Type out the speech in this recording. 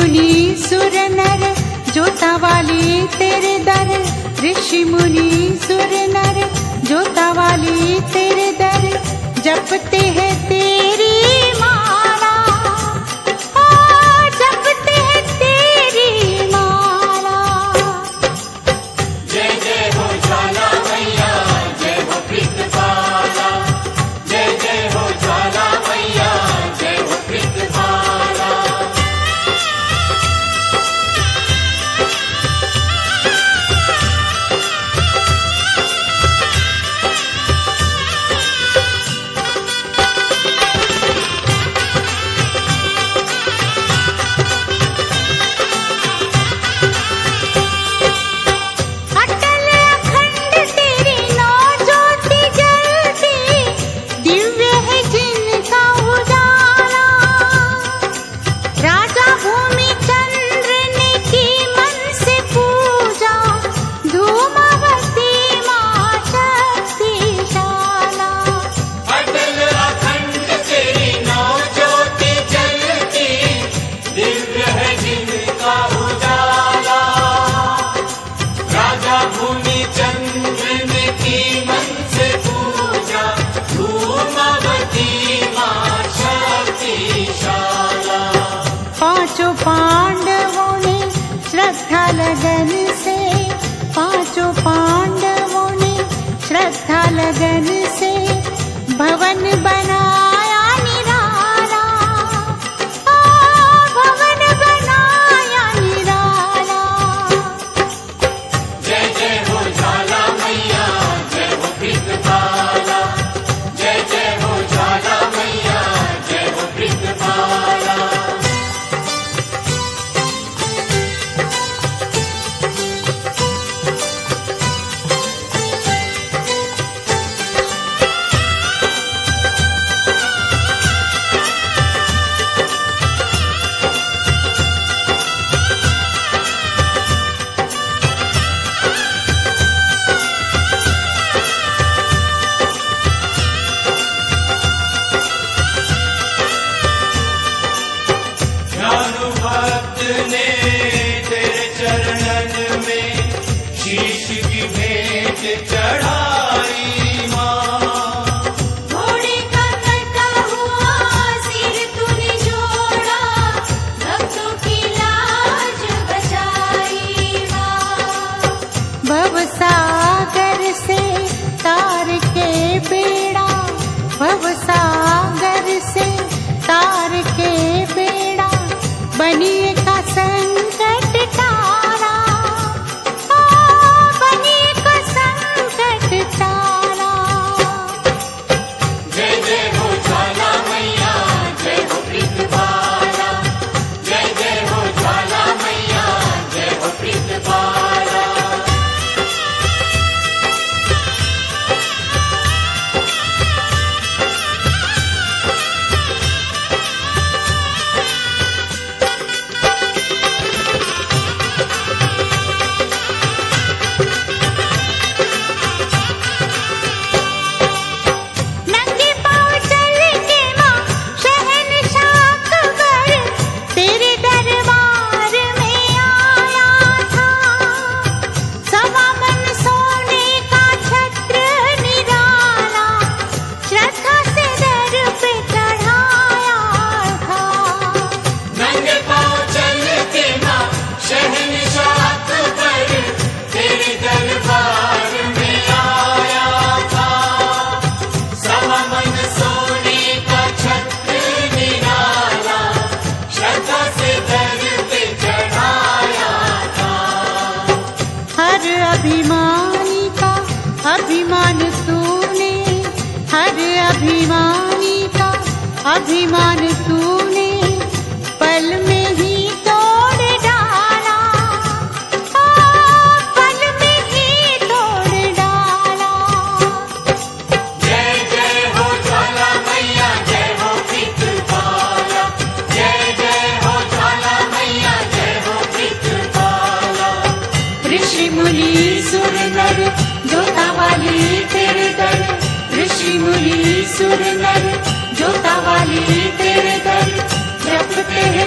मुनि सुर नर जोता वाली तेरे दर, ऋषि मुनि सुर नर जोता वाली तेरे दर, जपते हैं तेरी माला, जपते हैं तेरी माला। जय जय हो ज्वाला मैया, जय हो प्रीतपाला, जय जय हो ज्वाला मैया, जय हो प्रीतपाला। पांचों पांडवों ने श्रद्धा लगन से, पांचों पांडवों ने श्रद्धा लगन से भवन बनाया निराला, भवन बनाया निराला। जय जय हो ज्वाला मैया, जय हो प्रीतपाला, जय जय हो ज्वाला मैया, जय हो प्रीतपाला। भक्त ने तेरे चरणन में शीश की भेंट चढ़ाई माँ, घोड़े का कटा हुआ सिर तूने जोड़ा, भक्तों की लाज बचाई माँ। भवसागर से तार के बेड़ा, भवसागर से तार के बेड़ा, बनिए का संकट टारा, बनिए का संकट टारा। जय जय हो ज्वाला मैया, जय हो प्रीतपाला, जय जय हो ज्वाला मैया, जय हो प्रीतपाला। नंगे पाँव चल के माँ शहनशाह अकबर तेरे दरबार में आया था, सवा मन सोने का छत्र निराला, श्रद्धा से दर पे चढ़ाया था। नंगे पाँव चल के माँ शहनशाह अकबर तेरे दरबार में आया था, सवा मन सोने का छत्र निराला, श्रद्धा से दर पे चढ़ाया था। हर अभिमानी का अभिमान तूने, हर अभिमानी का अभिमान तूने पल में ही तोड़ डाला, पल में ही तोड़ डाला। जय जय हो ज्वाला मैया, जय हो प्रीतपाला, जय जय हो ज्वाला मैया, जय हो प्रीतपाला। ऋषि मुनि सुर नर जोता वाली तेरे दर, ऋषि मुनि सुर नर जोता वाली तेरे दर, जपते हैं